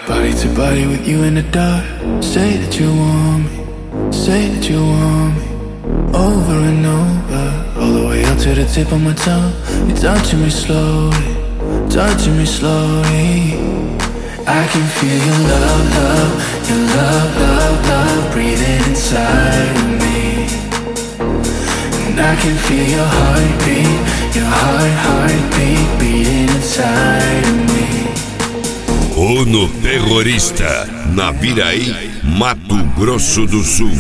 Body to body with you in the dark. Say that you want me, say that you want me. Over and over, all the way up to the tip of my tongue. You're touching me slowly, touching me slowly. I can feel your love, love, your love, love, love breathing inside of me. And I can feel your heartbeat, your heartbeat beating inside of me. Ono Terrorista, na Piraí, Mato Grosso do Sul.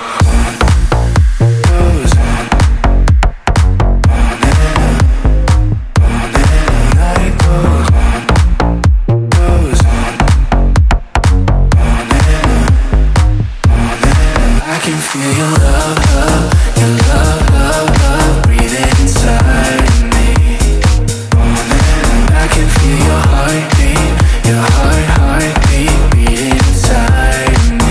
Feel your love, love, your love, love, love breathing inside of me. I can feel your heartbeat, your heartbeat beating inside of me.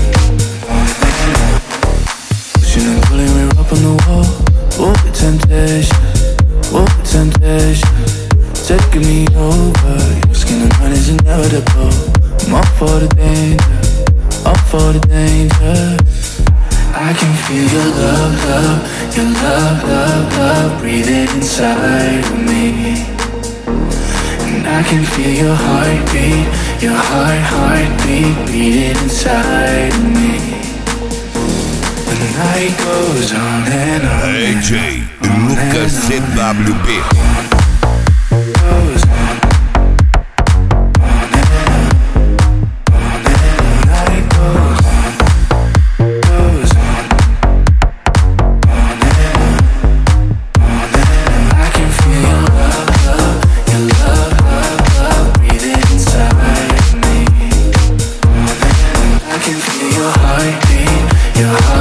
Pushing and pulling, we're up on the wall. Oh, the temptation, oh, the temptation, taking me over. Your skin and mine is inevitable. I'm up for the danger, up for the danger. I can feel your love, love, your love, love, love breathing inside of me. And I can feel your heartbeat, your heartbeat beating inside of me. The night goes on and on. DJ Lucas CWB. Your heart